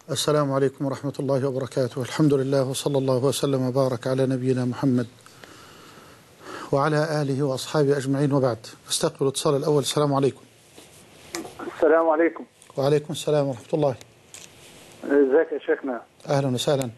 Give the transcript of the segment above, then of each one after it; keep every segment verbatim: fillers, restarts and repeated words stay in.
السلام عليكم ورحمة الله وبركاته. الحمد لله وصلى الله وسلم وبارك على نبينا محمد وعلى آله وأصحابه أجمعين، وبعد. استقبل الاتصال الأول. السلام عليكم. السلام عليكم. وعليكم السلام ورحمة الله. ازيك يا شيخنا؟ أهلا وسهلا.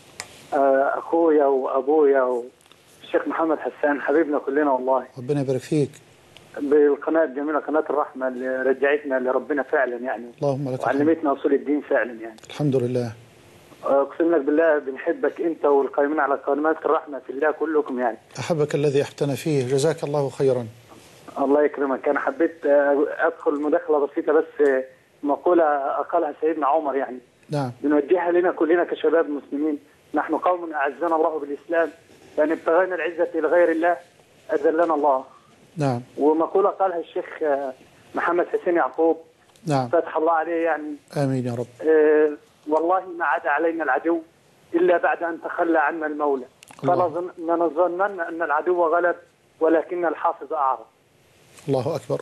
أخويا وأبويا والشيخ محمد حسان حبيبنا كلنا والله. ربنا يبارك فيك. بالقناة الجميلة قناة الرحمة اللي رجعتنا لربنا فعلا يعني. اللهم لك وعلمتنا أصول الدين فعلا يعني. الحمد لله. أقسم لك بالله بنحبك أنت والقائمين على قناة الرحمة في الله كلكم يعني. أحبك الذي أحبتنا فيه، جزاك الله خيرا. الله يكرمك. أنا حبيت أدخل مداخلة بسيطة بس مقولة أقالها سيدنا عمر يعني. نعم. بنوجهها لنا كلنا كشباب مسلمين. نحن قوم أعزنا الله بالإسلام، فإن ابتغينا العزة لغير الله أذلنا الله. نعم. ومقولة قالها الشيخ محمد حسين يعقوب. نعم. فتح الله عليه يعني. آمين يا رب. آه والله ما عاد علينا العدو إلا بعد أن تخلى عنا المولى، فلنظنن أن العدو غلب ولكن الحافظ أعرض. الله أكبر.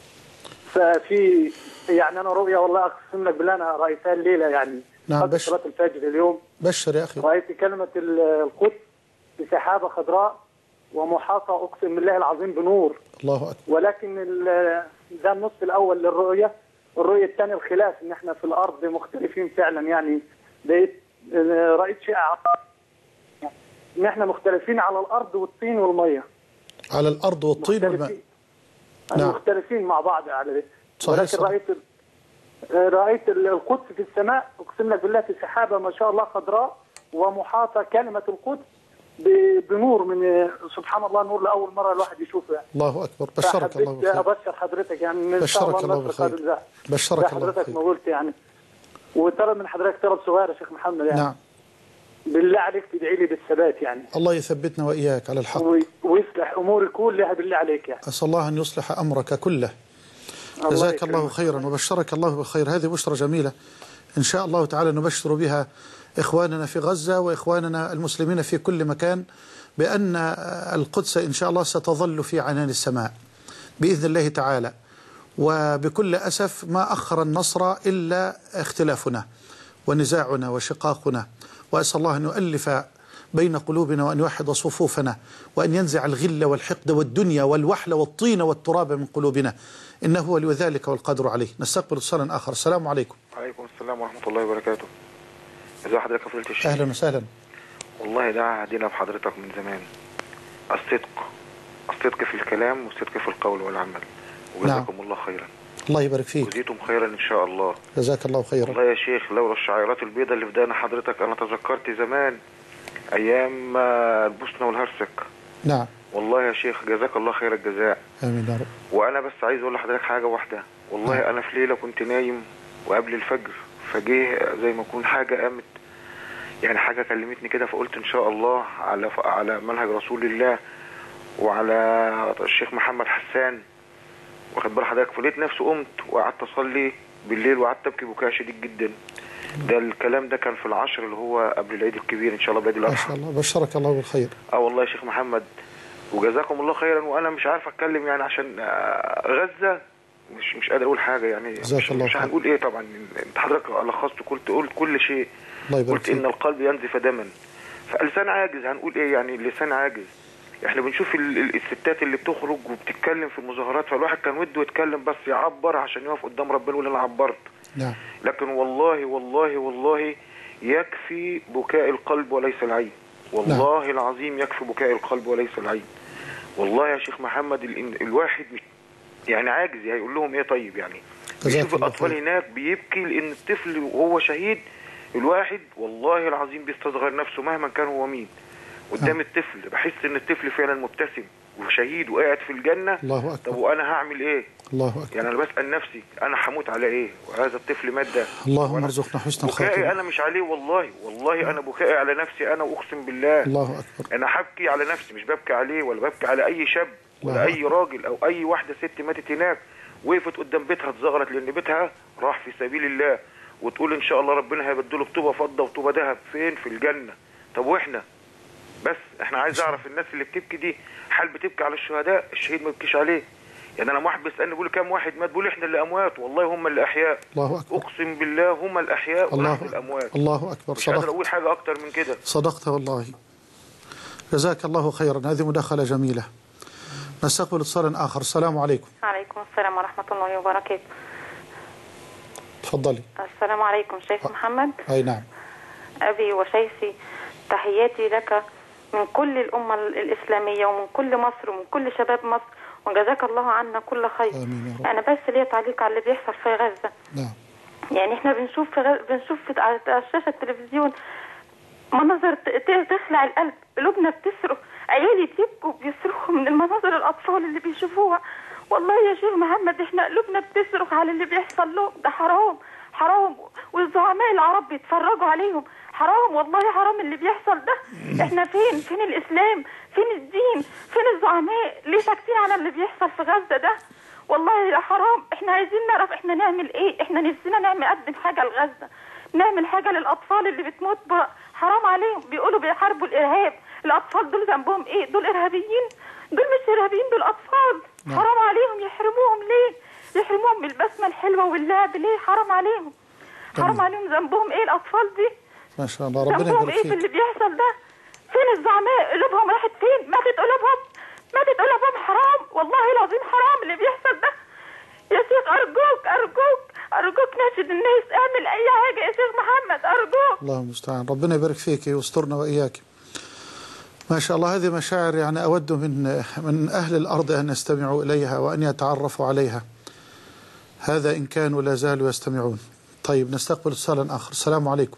ففي يعني أنا رؤيا والله أقسم لك بالله أنا رأيتها الليلة يعني. نعم. بش... صلاة الفجر اليوم. بشر يا أخي. رأيت كلمة القدس بسحابة خضراء ومحاطة أقسم بالله العظيم بنور. الله أكبر. ولكن ده النص الأول للرؤية، والرؤية الثانية الخلاف إن إحنا في الأرض مختلفين فعلا يعني. لقيت رأيت شيء إن إحنا مختلفين على الأرض والطين والمية. على الأرض والطين والماء. نعم. مختلفين مع بعض على ده. صحيح. ولكن صحيح. رأيت رأيت القدس في السماء أقسم لك بالله في سحابة ما شاء الله خضراء ومحاطة كلمة القدس بنور من سبحان الله، نور لأول مرة الواحد يشوفه يعني. الله أكبر. بشرك الله بالخير. أبشر حضرتك يعني إن شاء بشرك الله بالخير. بشرك الله حضرتك ما قلت يعني. وطلب من حضرتك طلب صغير يا شيخ محمد يعني. نعم. بالله عليك تدعي لي بالثبات يعني. الله يثبتنا وإياك على الحق ويصلح أموري كلها بالله عليك يعني. أسأل الله أن يصلح أمرك كله. جزاك الله خيرا وبشرك الله بالخير. هذه بشرى جميلة إن شاء الله تعالى نبشر بها إخواننا في غزة وإخواننا المسلمين في كل مكان بأن القدس إن شاء الله ستظل في عنان السماء بإذن الله تعالى. وبكل أسف ما أخر النصر إلا اختلافنا ونزاعنا وشقاقنا، وأسأل الله أن يؤلف بين قلوبنا وأن يوحد صفوفنا وأن ينزع الغل والحقد والدنيا والوحل والطين والتراب من قلوبنا، إنه ولي ذلك والقادر عليه. نستقبل اتصالا آخر. السلام عليكم. وعليكم السلام ورحمة الله وبركاته. ازي حضرتك يا فضيلة الشيخ؟ أهلا وسهلا. والله ده عهدنا بحضرتك من زمان، الصدق الصدق في الكلام والصدق في القول والعمل، وجزاكم نعم. الله خيرا. الله يبارك فيك. وجزيتم خيرا إن شاء الله. جزاك الله خيرا. والله يا شيخ لولا الشعيرات البيضاء اللي في دقن حضرتك أنا تذكرت زمان أيام البوسنة والهرسك. نعم. والله يا شيخ جزاك الله خير الجزاء. آمين يا رب. وأنا بس عايز أقول لحضرتك حاجة واحدة. والله نعم. أنا في ليلة كنت نايم وقبل الفجر فجيه زي ما يكون حاجة قامت يعني، حاجة كلمتني كده، فقلت إن شاء الله على على منهج رسول الله وعلى الشيخ محمد حسان، واخد بال حضرتك. فلقيت نفسي قمت وقعدت أصلي بالليل وقعدت أبكي بكاء شديد جدا. ده الكلام ده كان في العشر اللي هو قبل العيد الكبير إن شاء الله بعيد الأضحى. ما شاء الله. بشرك الله بالخير. اه والله يا شيخ محمد وجزاكم الله خيرا. وأنا مش عارف أتكلم يعني عشان غزة مش مش قادر أقول حاجة يعني. مش, مش هنقول إيه طبعا. أنت حضرتك لخصت قلت قلت كل شيء. قلت إن القلب ينزف دما، فاللسان عاجز. هنقول إيه يعني؟ اللسان عاجز. احنا بنشوف الستات اللي بتخرج وبتتكلم في المظاهرات، فالواحد كان وده يتكلم بس يعبر عشان يقف قدام ربنا يقول انا عبرت. نعم. لكن والله والله والله يكفي بكاء القلب وليس العين. والله نعم. العظيم يكفي بكاء القلب وليس العين. والله يا شيخ محمد ال... الواحد يعني عاجز. هيقول لهم ايه طيب يعني؟ بيشوف الاطفال هناك بيبكي لان الطفل وهو شهيد. الواحد والله العظيم بيستصغر نفسه مهما كان هو مين قدام الطفل. بحس ان الطفل فعلا مبتسم وشهيد وقاعد في الجنة. الله أكبر. طب وانا هعمل ايه؟ الله أكبر. يعني انا بسأل نفسي انا هموت على ايه وهذا الطفل مات ده؟ اللهم ارزقنا حسن الخاتمة. بكائي انا مش عليه والله. والله انا بكائي على نفسي انا، واقسم بالله. الله أكبر. انا هبكي على نفسي مش ببكي عليه ولا ببكي على اي شاب ولا اي راجل او اي واحدة ست ماتت هناك وقفت قدام بيتها اتزغرت لان بيتها راح في سبيل الله، وتقول ان شاء الله ربنا هيبدله بطوبة فضة وطوبة ذهب. فين؟ في الجنة. طب واحنا بس احنا عايز اعرف الناس اللي بتبكي دي هل بتبكي على الشهداء؟ الشهيد ما بيبكيش عليه. يعني انا لما واحد بيسالني بيقول كام واحد مات، بيقول احنا اللي اموات، والله هم اللي احياء. الله اكبر. اقسم بالله هم الاحياء ونحن الاموات. الله اكبر. مش قادر اقول حاجه اكتر من كده. صدقت والله. جزاك الله خيرا. هذه مداخله جميله. نستقبل اتصال اخر. السلام عليكم. وعليكم السلام ورحمه الله وبركاته. تفضلي. السلام عليكم شيخ محمد. اي نعم. ابي وشيخي، تحياتي لك من كل الامه الاسلاميه ومن كل مصر ومن كل شباب مصر، وجزاك الله عنا كل خير. آمين يا رب. انا بس ليا تعليق على اللي بيحصل في غزه. نعم. يعني احنا بنشوف في غز... بنشوف في على شاشه التلفزيون مناظر تخلع القلب، قلوبنا بتصرخ، عيالي بيبكوا بيصرخوا من المناظر الاطفال اللي بيشوفوها. والله يا شيخ محمد احنا قلوبنا بتصرخ على اللي بيحصل لهم، ده حرام حرام، والزعماء العرب بيتفرجوا عليهم، حرام والله حرام اللي بيحصل ده. احنا فين فين الاسلام، فين الدين، فين الزعماء؟ ليه ساكتين على اللي بيحصل في غزه ده؟ والله يا حرام. احنا عايزين نعرف احنا نعمل ايه، احنا نفسنا نعمل نقدم حاجه لغزه، نعمل حاجه للاطفال اللي بتموت بقى. حرام عليهم، بيقولوا بيحاربوا الارهاب، الاطفال دول ذنبهم ايه؟ دول ارهابيين؟ دول مش ارهابيين، دول اطفال. حرام عليهم، يحرموهم ليه؟ يحرموهم من البسمه الحلوه واللعب ليه؟ حرام عليهم. حرام عليهم، ذنبهم ايه الاطفال دي؟ ما شاء الله ربنا يبارك فيك. ذنبهم ايه في اللي بيحصل ده؟ فين الزعماء؟ قلوبهم راحت فين؟ ماتت قلوبهم، ماتت قلوبهم. حرام والله العظيم، حرام اللي بيحصل ده. يا شيخ ارجوك ارجوك ارجوك ناشد الناس، اعمل اي حاجه يا شيخ محمد ارجوك. الله المستعان. ربنا يبارك فيك ويسترنا واياك. ما شاء الله. هذه مشاعر يعني اود من من اهل الارض ان يستمعوا اليها وان يتعرفوا عليها. هذا ان كانوا لا زالوا يستمعون. طيب نستقبل اتصالا اخر. السلام عليكم.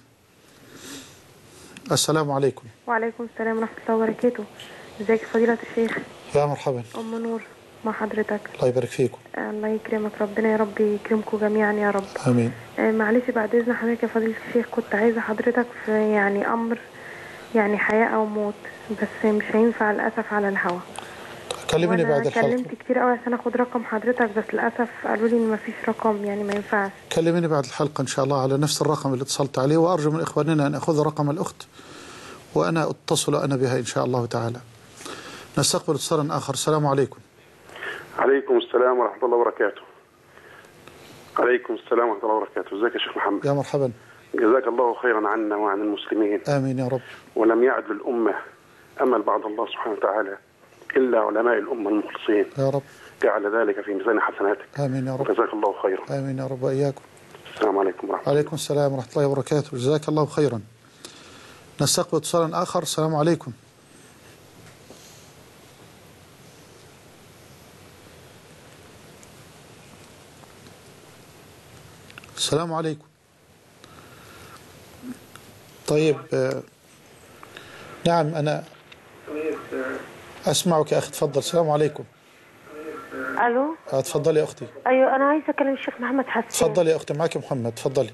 السلام عليكم. وعليكم السلام ورحمه الله وبركاته. ازيك فضيله الشيخ؟ يا مرحبا. ام نور مع حضرتك. الله يبارك فيكم. الله يكرمك، ربنا يا رب يكرمكم جميعا يا رب. امين. آه معلش بعد اذن حضرتك يا فضيله الشيخ، كنت عايزه حضرتك في يعني امر يعني حياه او موت، بس مش هينفع للاسف على الهوا. كلمني بعد الحلقه. كلمت كتير قوي عشان اخد رقم حضرتك، بس للاسف قالوا لي ان مفيش رقم، يعني ما ينفعش. كلمني بعد الحلقه ان شاء الله على نفس الرقم اللي اتصلت عليه، وارجو من اخواننا ان اخذ رقم الاخت وانا اتصل انا بها ان شاء الله تعالى. نستقبل اتصالا اخر. السلام عليكم. عليكم السلام ورحمة الله وبركاته. عليكم السلام ورحمة الله وبركاته. ازيك يا شيخ محمد؟ يا مرحبا. جزاك الله خيرا عنا وعن المسلمين. آمين يا رب. ولم يعد للأمة أمل بعد الله سبحانه وتعالى إلا علماء الأمة المخلصين. يا رب. جعل ذلك في ميزان حسناتك. آمين يا رب. وجزاك الله خيرا. آمين يا رب وإياكم. السلام عليكم ورحمة الله. عليكم السلام ورحمة الله وبركاته. جزاك الله خيرا. نستقبل اتصالا آخر. السلام عليكم. السلام عليكم. طيب آه نعم أنا أسمعك يا أخي، تفضل. السلام عليكم. الو. آه تفضلي يا أختي. ايوه انا عايزه اكلم الشيخ محمد حسان. تفضلي يا أختي، معك محمد. تفضلي.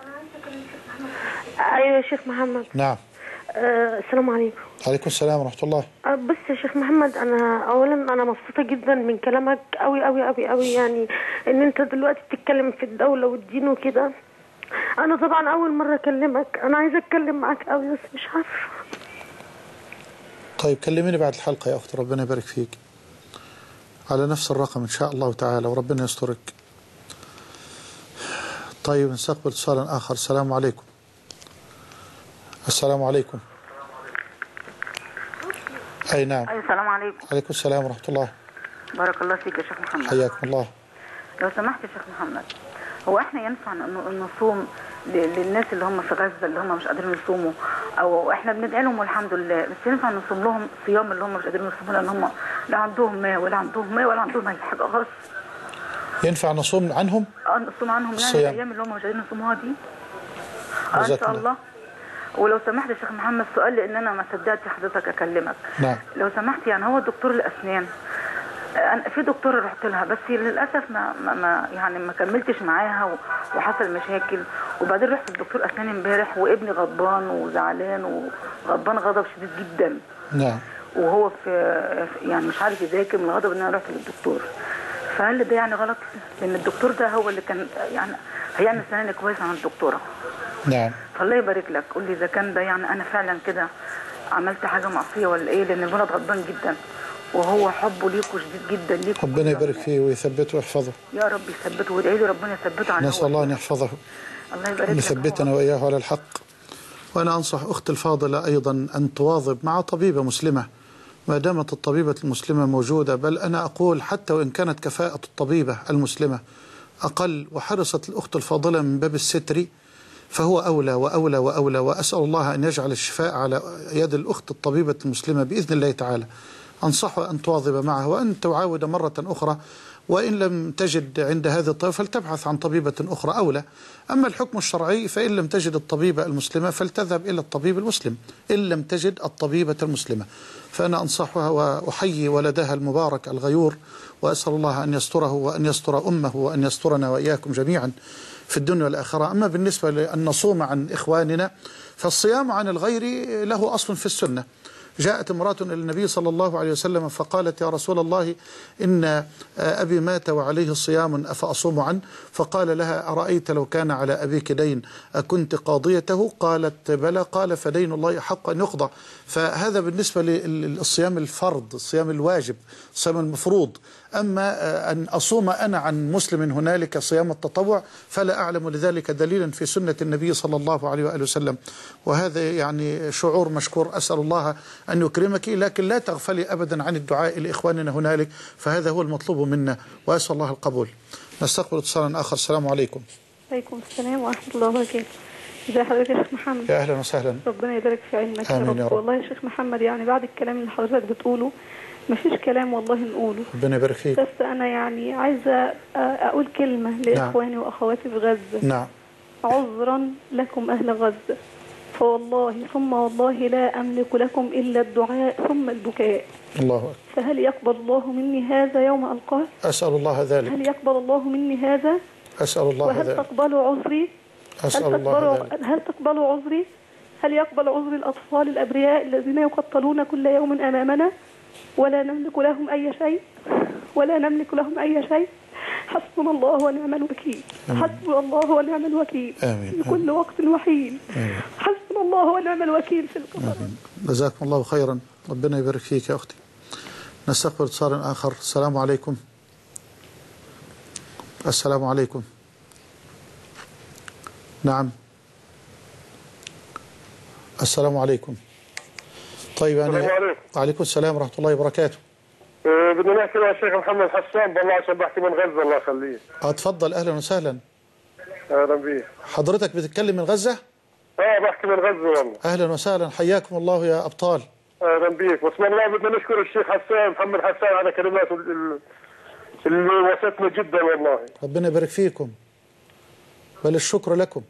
ايوه يا شيخ محمد. نعم. آه السلام عليكم. عليكم السلام ورحمة الله. آه بص يا شيخ محمد، انا اولا انا مبسوطه جدا من كلامك قوي قوي قوي قوي، يعني ان انت دلوقتي بتتكلم في الدوله والدين وكده. انا طبعا اول مره اكلمك، انا عايزه اتكلم معاك قوي بس مش عارفه. طيب كلميني بعد الحلقه يا اختي، ربنا يبارك فيك، على نفس الرقم ان شاء الله تعالى، وربنا يسترك. طيب نستقبل اتصالا اخر. السلام عليكم. السلام عليكم. اي نعم. أيوة السلام عليكم. عليكم السلام ورحمه الله. بارك الله فيك يا شيخ محمد. حياكم الله. لو سمحت يا شيخ محمد، هو احنا ينفع نصوم للناس اللي هم في غزه اللي هم مش قادرين يصوموا، او احنا بندعي لهم والحمد لله، بس ينفع نصوم لهم صيام اللي هم مش قادرين يصوموا لان هم لا عندهم ماء ولا عندهم ماء ولا عندهم اي حاجه خالص؟ ينفع نصوم عنهم؟ اه نصوم عنهم يعني الصيام. الايام اللي هم مش قادرين يصوموها دي. اه ان شاء الله. ولو سمحت يا شيخ محمد سؤال، لان انا ما صدقت حضرتك اكلمك. نعم. لو سمحت، يعني هو دكتور الاسنان، أنا في دكتورة رحت لها بس للأسف ما, ما, ما يعني ما كملتش معاها وحصل مشاكل، وبعدين رحت للدكتور أسنان امبارح وابني غضبان وزعلان وغضبان غضب شديد جدا. نعم. وهو في يعني مش عارف يذاكر من الغضب ان انا رحت للدكتور. فهل ده يعني غلط؟ لأن الدكتور ده هو اللي كان يعني هيعمل سناني كويس عن الدكتورة. نعم. فالله يبارك لك، قول لي إذا كان ده يعني أنا فعلا كده عملت حاجة معصية ولا إيه؟ لأن الولد غضبان جدا وهو حبه ليكوا شديد جدا ليكوا. ربنا يبارك فيه ويثبته ويحفظه يا رب يثبته، وادعي له ربنا يثبته على نسأل الله أن يحفظه، الله يبارك لك، يثبتنا وإياه على الحق. وأنا أنصح أختي الفاضلة أيضا أن تواظب مع طبيبة مسلمة ما دامت الطبيبة المسلمة موجودة، بل أنا أقول حتى وإن كانت كفاءة الطبيبة المسلمة أقل وحرصت الأخت الفاضلة من باب الستر فهو أولى وأولى وأولى. وأسأل الله أن يجعل الشفاء على يد الأخت الطبيبة المسلمة بإذن الله تعالى. أنصحها أن تواظب معه وأن تعاود مرة أخرى، وإن لم تجد عند هذه الطبيبة فلتبحث عن طبيبة أخرى أولى. أما الحكم الشرعي فإن لم تجد الطبيبة المسلمة فلتذهب إلى الطبيب المسلم إن لم تجد الطبيبة المسلمة. فأنا أنصحها وأحيي ولدها المبارك الغيور، وأسأل الله أن يستره وأن يستر أمه وأن يسترنا وإياكم جميعا في الدنيا والآخرة. أما بالنسبة لأن نصوم عن إخواننا فالصيام عن الغير له أصل في السنة. جاءت امرأة إلى النبي صلى الله عليه وسلم فقالت: يا رسول الله إن أبي مات وعليه صيام أفأصوم عنه؟ فقال لها: أرأيت لو كان على أبيك دين أكنت قاضيته؟ قالت: بلى. قال: فدين الله حق أن يقضى. فهذا بالنسبة للصيام الفرض، الصيام الواجب، الصيام المفروض. أما أن أصوم أنا عن مسلم هنالك صيام التطوع فلا أعلم لذلك دليلا في سنة النبي صلى الله عليه وآله وسلم، وهذا يعني شعور مشكور. أسأل الله أن يكرمك، لكن لا تغفلي أبدا عن الدعاء لإخواننا هنالك، فهذا هو المطلوب منا، وأسأل الله القبول. نستقبل اتصالا آخر. السلام عليكم. وعليكم السلام ورحمة الله وبركاته. ازي حضرتك يا شيخ محمد؟ يا أهلا وسهلا. ربنا يبارك في علمك. آمين يا رب. والله يا شيخ محمد يعني بعد الكلام اللي حضرتك بتقوله مفيش كلام والله نقوله. ربنا يبارك فيك. بس أنا يعني عايزة أقول كلمة لإخواني نعم. وأخواتي في غزة. نعم. عذرا لكم أهل غزة، فوالله ثم والله لا أملك لكم إلا الدعاء ثم البكاء. الله أكبر. فهل يقبل الله مني هذا يوم ألقاه؟ أسأل الله ذلك. هل يقبل الله مني هذا؟ أسأل الله وهل ذلك. تقبلوا عذري؟ أسأل هل الله تقبلوا ذلك. هل تقبلوا عذري؟ هل يقبل عذر الأطفال الأبرياء الذين يقتلون كل يوم أمامنا ولا نملك لهم أي شيء؟ ولا نملك لهم أي شيء. حسبنا الله ونعم الوكيل. حسبنا الله ونعم الوكيل. آمين. في كل وقت وحين. آمين. حسبنا الله ونعم الوكيل في القبر. جزاكم الله خيرا، ربنا يبارك فيك يا أختي. نستقبل اتصالا آخر. السلام عليكم. السلام عليكم. نعم. السلام عليكم. طيب أنا السلام عليكم. وعليكم السلام ورحمة الله وبركاته. أه بدنا نحكي مع الشيخ محمد حسان بالله عشان بحكي من غزة الله يخليه. اتفضل. أهلا وسهلا. أهلا بيه. حضرتك بتتكلم من غزة؟ اه بحكي من غزة والله. أهلا وسهلا، حياكم الله يا أبطال. أهلا بيك. بسم الله بدنا نشكر الشيخ حسان محمد حسان على كلماته اللي وصلتنا جدا والله. ربنا يبارك فيكم، بل الشكر لكم.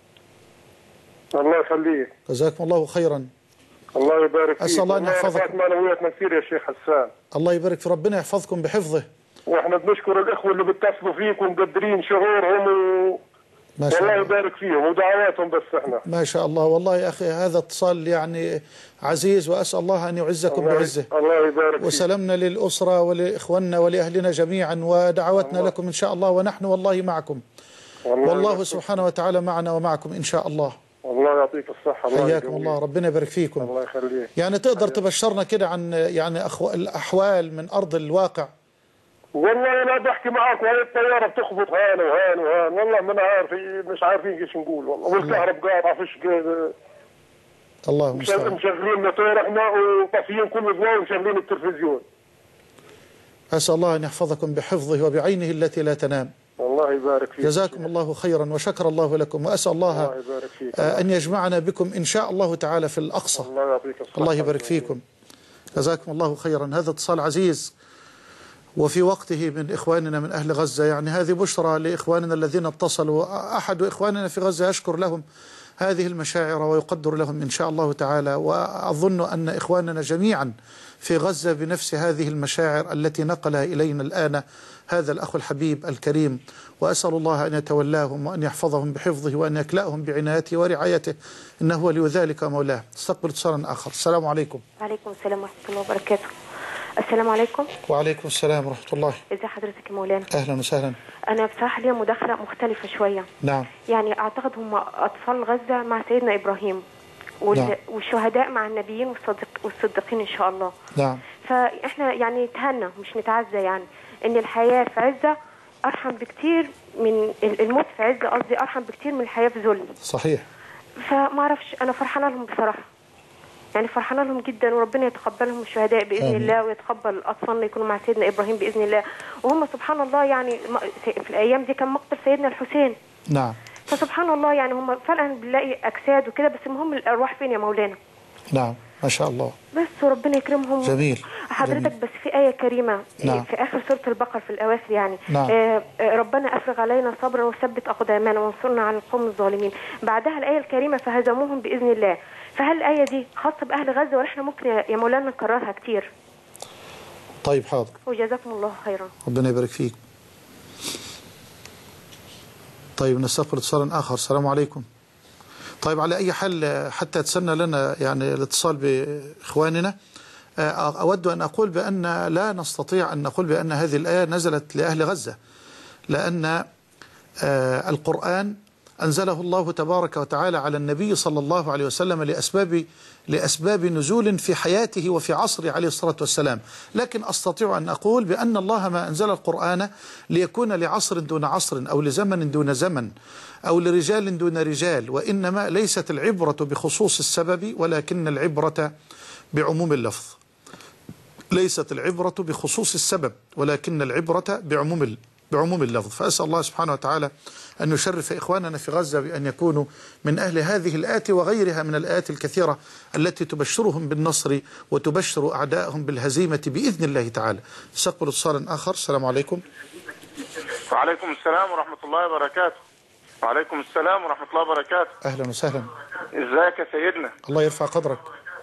الله يخليك. جزاكم الله خيرا. الله يبارك فيك. أسأل الله أن يحفظكم. الله معنوياتنا كثير يا شيخ حسان. الله يبارك في ربنا يحفظكم بحفظه. واحنا بنشكر الإخوة اللي بيتصلوا فيكم ومقدرين شعورهم و... ما شاء الله الله. يبارك فيهم ودعواتهم. بس احنا ما شاء الله والله يا أخي هذا اتصال يعني عزيز، وأسأل الله أن يعزكم الله بعزه. الله يبارك فيك. وسلامنا للأسرة ولإخواننا ولأهلنا جميعا، ودعوتنا الله. لكم إن شاء الله، ونحن والله معكم. والله, والله سبحانه وتعالى معنا ومعكم إن شاء الله. الله يعطيك الصحة. الله حياكم الله، ربنا يبارك فيكم. الله يخليك. يعني تقدر حياك. تبشرنا كده عن يعني أخو... الأحوال من أرض الواقع. والله أنا بحكي معاك وهي الطيارة بتخبط هان وهان وهان، والله ما عارف مش عارفين ايش نقول والله، والكهرب قاطعة فيش كده. الله المستعان. مشغلين موتور احنا وطافيين كل ضوء ومشغلين التلفزيون. أسأل الله أن يحفظكم بحفظه وبعينه التي لا تنام. الله يبارك فيك. جزاكم الله خيرا وشكر الله لكم، وأسأل الله, الله يبارك فيك. أن يجمعنا بكم إن شاء الله تعالى في الأقصى. الله يعطيك الصحة. الله يبارك فيكم. جزاكم الله خيرا. هذا اتصال عزيز وفي وقته من إخواننا من أهل غزة، يعني هذه بشرى لإخواننا الذين اتصلوا. أحد إخواننا في غزة يشكر لهم هذه المشاعر ويقدر لهم إن شاء الله تعالى، وأظن أن إخواننا جميعا في غزة بنفس هذه المشاعر التي نقلها إلينا الآن هذا الأخ الحبيب الكريم، وأسأل الله أن يتولاهم وأن يحفظهم بحفظه وأن يكلأهم بعنايته ورعايته، إنه ولي ذلك مولاه. استقبل اتصالا آخر. السلام عليكم. وعليكم السلام ورحمة الله وبركاته. السلام عليكم. وعليكم السلام ورحمة الله. ازي حضرتك يا مولانا؟ أهلا وسهلا. أنا بصراحة ليا مداخلة مختلفة شوية. نعم. يعني أعتقد هم أطفال غزة مع سيدنا إبراهيم، وال... والشهداء مع النبيين والصديق... والصديقين إن شاء الله. نعم. فإحنا يعني نتهنى مش نتعزى، يعني إن الحياة في عزة أرحم بكتير من الموت في عزة، قصدي أرحم بكتير من الحياة في ذل. صحيح. فما أعرفش، أنا فرحانة لهم بصراحة، يعني فرحانة لهم جدا، وربنا يتقبلهم الشهداء بإذن آمين. الله، ويتقبل أطفالنا يكونوا مع سيدنا إبراهيم بإذن الله. وهم سبحان الله يعني في الأيام دي كان مقتل سيدنا الحسين. نعم. فسبحان الله يعني هم فعلا بنلاقي أجساد وكده، بس المهم الأرواح فين يا مولانا. نعم ما شاء الله. بس وربنا يكرمهم. جميل. حضرتك جميل. بس في آية كريمة نعم. في آخر سورة البقرة في الأواخر يعني نعم. آه ربنا أفرغ علينا صبرا وثبت أقدامنا وانصرنا على القوم الظالمين. بعدها الآية الكريمة فهزموهم بإذن الله. فهل الآية دي خاصة بأهل غزة ولا احنا ممكن يا مولانا نكررها كتير؟ طيب حاضر. وجزاكم الله خيرا. ربنا يبارك فيك. طيب نستقبل اتصال آخر. السلام عليكم. طيب على أي حال حتى تسنى لنا يعني الاتصال بإخواننا، أود أن أقول بأن لا نستطيع أن نقول بأن هذه الآية نزلت لأهل غزة، لأن القرآن أنزله الله تبارك وتعالى على النبي صلى الله عليه وسلم لأسباب لأسباب نزول في حياته وفي عصره عليه الصلاة والسلام. لكن أستطيع أن أقول بأن الله ما أنزل القرآن ليكون لعصر دون عصر أو لزمن دون زمن أو لرجال دون رجال، وإنما ليست العبرة بخصوص السبب ولكن العبرة بعموم اللفظ. ليست العبرة بخصوص السبب ولكن العبرة بعموم بعموم اللفظ. فأسأل الله سبحانه وتعالى أن يشرف إخواننا في غزة بأن يكونوا من أهل هذه الآيات وغيرها من الآيات الكثيرة التي تبشرهم بالنصر وتبشر أعدائهم بالهزيمة بإذن الله تعالى. سأقبل اتصالا آخر. السلام عليكم. وعليكم السلام ورحمة الله وبركاته. وعليكم السلام ورحمة الله وبركاته. أهلا وسهلا. ازيك يا سيدنا؟ الله يرفع قدرك.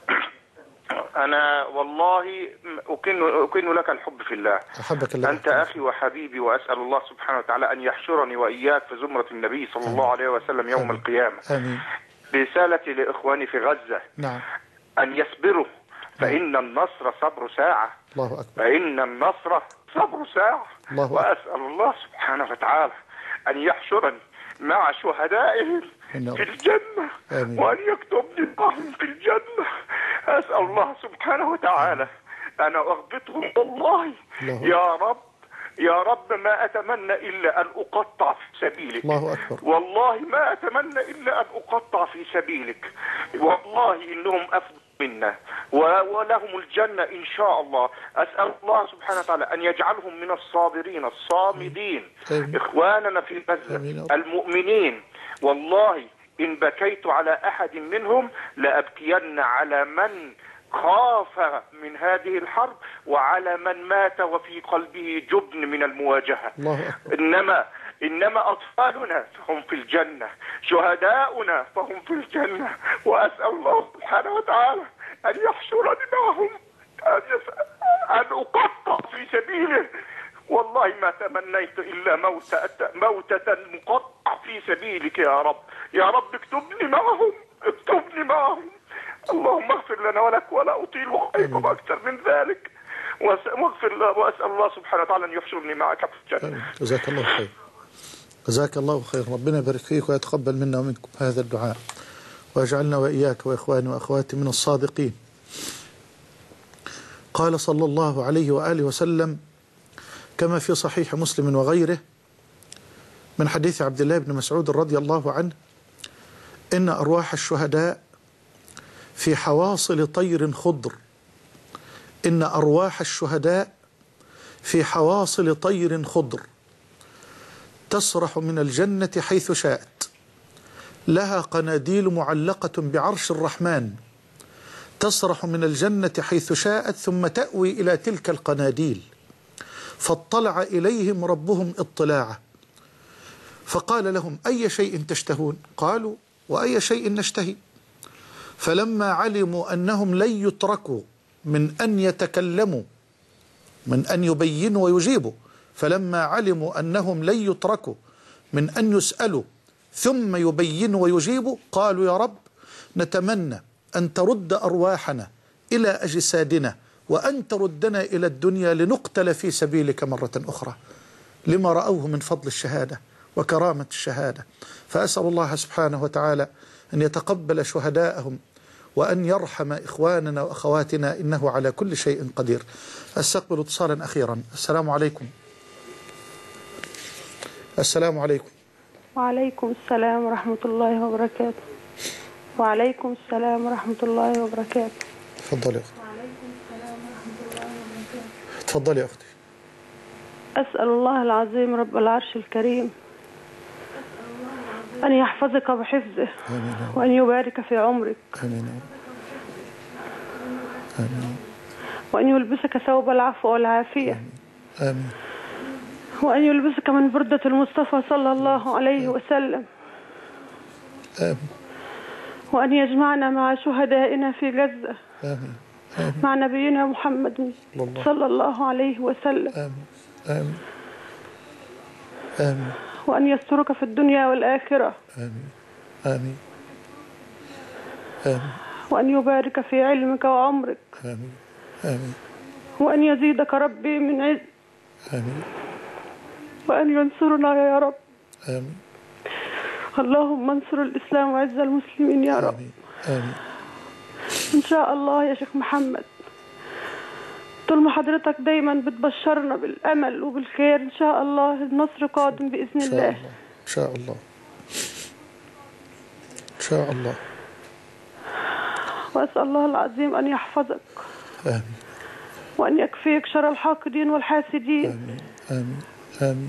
أنا والله أكن أكن لك الحب في الله. أحبك الله. أنت أخي وحبيبي، وأسأل الله سبحانه وتعالى أن يحشرني وإياك في زمرة النبي صلى الله عليه وسلم يوم آمين. القيامة. آمين. برسالتي لإخواني في غزة نعم. أن يصبروا، فإن النصر صبر ساعة. الله أكبر. فإن النصر صبر ساعة. الله أكبر. وأسأل الله سبحانه وتعالى أن يحشرني مع شهدائهم في الجنة. آمين. وأن يكتبني معهم في الجنة. أسأل الله سبحانه وتعالى أنا أغبطهم والله. يا رب يا رب ما أتمنى إلا أن أقطع في سبيلك. الله أكبر. والله ما أتمنى إلا أن أقطع في سبيلك. والله إنهم أفضل منا ولهم الجنة إن شاء الله. أسأل الله سبحانه وتعالى أن يجعلهم من الصابرين الصامدين. آمين. إخواننا في غزة المؤمنين، والله إن بكيت على أحد منهم لأبكين على من خاف من هذه الحرب وعلى من مات وفي قلبه جبن من المواجهة. الله أكبر. إنما إنما أطفالنا فهم في الجنة، شهداؤنا فهم في الجنة. وأسأل الله سبحانه وتعالى أن يحشرني معهم، أن, يس... أن أقطع في سبيله. والله ما تمنيت إلا موتة موتة مقطع في سبيلك يا رب. يا رب اكتبني معهم، اكتبني معهم. اللهم اغفر لنا ولك ولا أطيل عليكم أكثر من ذلك. واغفر الله، وأسأل الله سبحانه وتعالى أن يحشرني معك في الجنة. جزاك الله خير. جزاك الله خير. ربنا يبارك فيك ويتقبل منا ومنكم هذا الدعاء، ويجعلنا وإياك وإخواني وأخواتي من الصادقين. قال صلى الله عليه وآله وسلم كما في صحيح مسلم وغيره من حديث عبد الله بن مسعود رضي الله عنه: إن أرواح الشهداء في حواصل طير خضر. إن أرواح الشهداء في حواصل طير خضر تسرح من الجنة حيث شاءت، لها قناديل معلقة بعرش الرحمن، تسرح من الجنة حيث شاءت ثم تأوي إلى تلك القناديل. فاطلع إليهم ربهم اطلاعا فقال لهم: أي شيء تشتهون؟ قالوا: وأي شيء نشتهي؟ فلما علموا أنهم لن يتركوا من أن يتكلموا، من أن يبينوا ويجيبوا، فلما علموا أنهم لن يتركوا من أن يسألوا ثم يبينوا ويجيبوا، قالوا: يا رب نتمنى أن ترد أرواحنا إلى أجسادنا وأن تردنا إلى الدنيا لنقتل في سبيلك مرة أخرى، لما رأوه من فضل الشهادة وكرامة الشهادة. فأسأل الله سبحانه وتعالى أن يتقبل شهداءهم وأن يرحم إخواننا وأخواتنا إنه على كل شيء قدير. أستقبل اتصالا أخيرا. السلام عليكم. السلام عليكم. وعليكم السلام ورحمة الله وبركاته. وعليكم السلام ورحمة الله وبركاته. تفضلي يا أختي. وعليكم السلام ورحمة الله وبركاته. تفضلي يا أختي. أسأل الله العظيم رب العرش الكريم أن يحفظك بحفظه وأن يبارك في عمرك. آمين. آمين. وأن يلبسك ثوب العفو والعافية. آمين. وأن يلبسك من بردة المصطفى صلى الله عليه وسلم. آمين. وأن يجمعنا مع شهدائنا في غزة. آمين. آمين. مع نبينا محمد صلى الله عليه وسلم. آمين. آمين. آمين. وأن يسترك في الدنيا والآخرة. آمين. آمين. آمين. وأن يبارك في علمك وعمرك. آمين. آمين. وأن يزيدك ربي من عز. آمين. وأن ينصرنا يا رب. آمين. اللهم انصر الإسلام وعز المسلمين يا رب. آمين. آمين. إن شاء الله يا شيخ محمد، طول ما حضرتك دايما بتبشرنا بالأمل وبالخير إن شاء الله النصر قادم بإذن الله. إن شاء الله. إن شاء الله. وأسأل الله العظيم أن يحفظك. آمين. وأن يكفيك شر الحاقدين والحاسدين. آمين. آمين. آمين.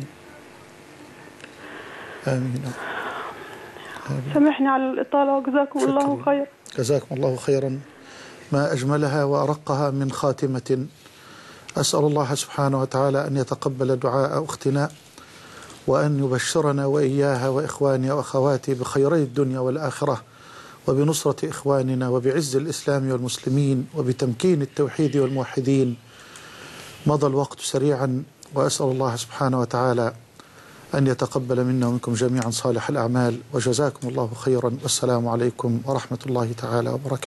آمين. آمين. سامحني على الإطالة وجزاكم شكرا. الله خير. جزاكم الله خيرا. ما أجملها وأرقها من خاتمة. أسأل الله سبحانه وتعالى أن يتقبل دعاء أختنا وأن يبشرنا وإياها وإخواني وأخواتي بخيري الدنيا والآخرة وبنصرة إخواننا وبعز الإسلام والمسلمين وبتمكين التوحيد والموحدين. مضى الوقت سريعا، وأسأل الله سبحانه وتعالى أن يتقبل منا ومنكم جميعا صالح الأعمال، وجزاكم الله خيرا، والسلام عليكم ورحمة الله تعالى وبركاته.